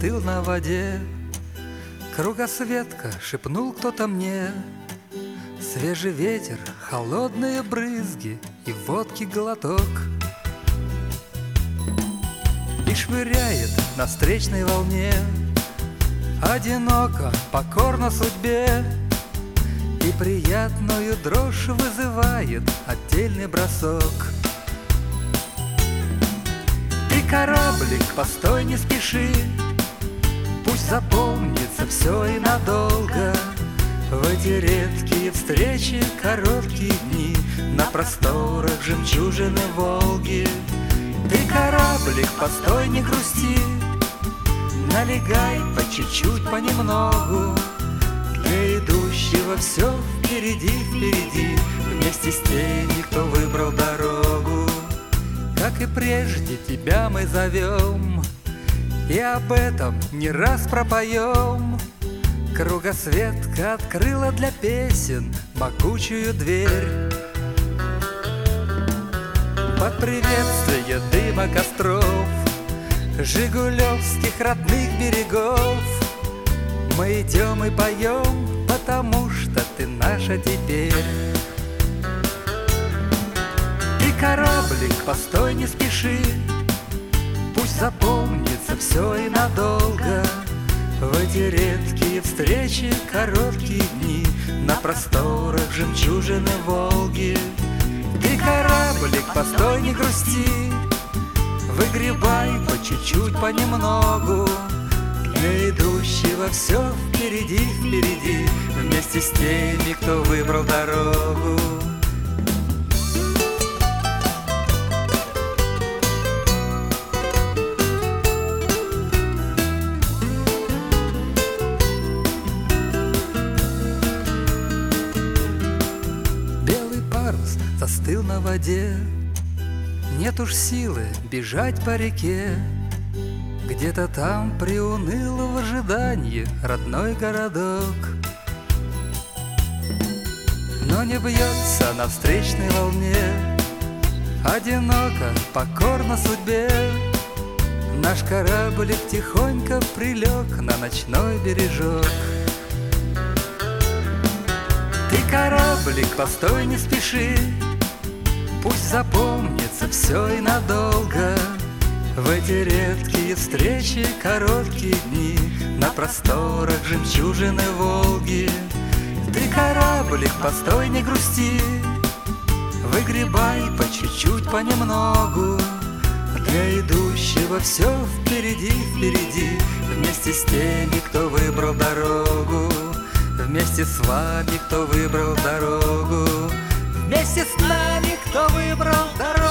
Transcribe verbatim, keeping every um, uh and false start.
застыл на воде. Кругосветка, шепнул кто-то мне. Свежий ветер, холодные брызги и водки глоток. И швыряет на встречной волне, одиноко, покорно судьбе. И приятную дрожь вызывает отдельный бросок. Ты, кораблик, постой, не спеши, пусть запомнится все и надолго. В эти редкие встречи, короткие дни на просторах жемчужины Волги. Ты, кораблик, постой, не грусти, налегай по чуть-чуть, понемногу. Для идущего все впереди, впереди, вместе с теми, кто выбрал дорогу. Как и прежде, тебя мы зовем, и об этом не раз пропоем. Кругосветка открыла для песен могучую дверь. Под приветствие дыма костров, жигулевских родных берегов, мы идем и поем, потому что ты наша теперь. Ты, кораблик, постой, не спеши, пусть запомнится все и надолго. В эти редкие встречи, короткие дни на просторах жемчужины Волги. Ты, кораблик, постой, не грусти, выгребай по чуть-чуть, понемногу. Для идущего все впереди, впереди, вместе с теми, кто выбрал дорогу. Белый парус застыл на воде, нет уж силы бежать по реке. Где-то там приуныл в ожидании родной городок, но не бьется на встречной волне, одиноко, покорно судьбе. Наш кораблик тихонько прилег на ночной бережок. Ты, кораблик, постой, не спеши, пусть запомнится все и надолго. В эти редкие встречи, короткие дни на просторах жемчужины Волги. Ты, кораблик, постой, не грусти, выгребай по чуть-чуть, понемногу. Для идущего все впереди, впереди, вместе с теми, кто выбрал дорогу. Вместе с вами, кто выбрал дорогу. Вместе с нами, кто выбрал дорогу.